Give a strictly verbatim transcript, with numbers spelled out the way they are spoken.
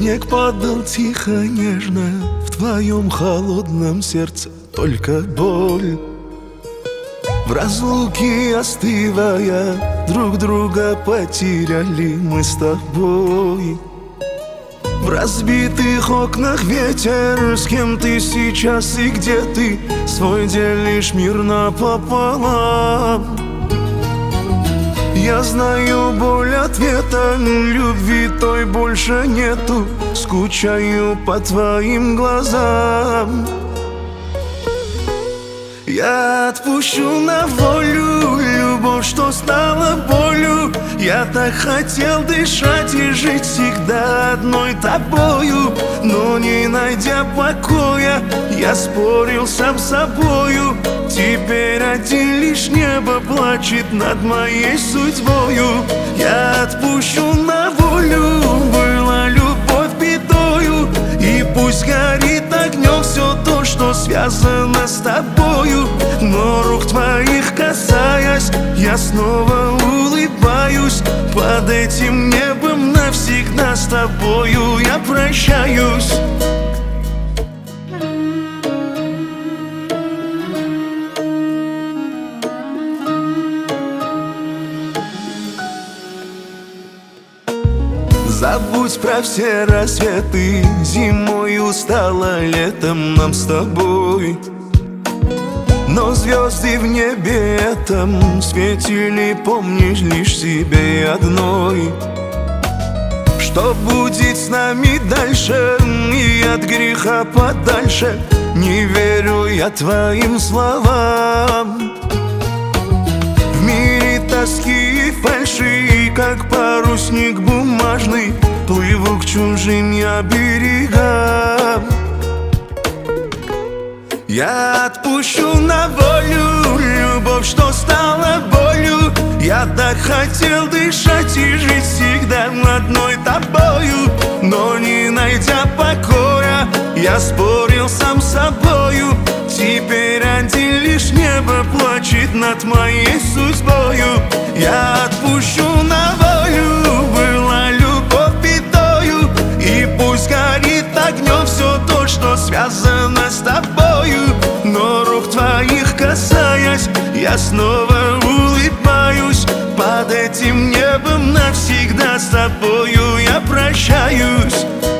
Снег падал тихо, нежно, в твоем холодном сердце только боль. В разлуке остывая, друг друга потеряли мы с тобой. В разбитых окнах ветер, с кем ты сейчас и где ты, свой делишь мир напополам. Я знаю боль ответа, любви той больше нету, скучаю по твоим глазам. Я отпущу на волю любовь, что стала болью. Я так хотел дышать и жить всегда одной тобою, но не найдя покоя, я спорил сам с собою. Теперь один лишь небо плачет над моей судьбою. Я отпущу на волю, была любовь бедою, и пусть горит огнем все то, что связано с тобою. Но рук твоих касаясь, я снова улыбаюсь. Под этим небом навсегда с тобою я прощаюсь. Забудь про все рассветы, зимою стало летом нам с тобой. Но звезды в небе этом светили, помнишь, лишь себе одной. Что будет с нами дальше, и от греха подальше, не верю я твоим словам. В мире тоски и фальши, как парусник бумажный, плыву к чужим я берегам. Я отпущу на волю любовь, что стала болью. Я так хотел дышать и жить всегда одной тобою, но не найдя покоя, я спорил сам с собою. Теперь один лишь небо плачет над моей судьбою. Я отпущу на волю, была любовь бедою, и пусть горит огнем все то, что связано с тобою. Но рук твоих касаясь, я снова улыбаюсь. Под этим небом навсегда с тобою я прощаюсь.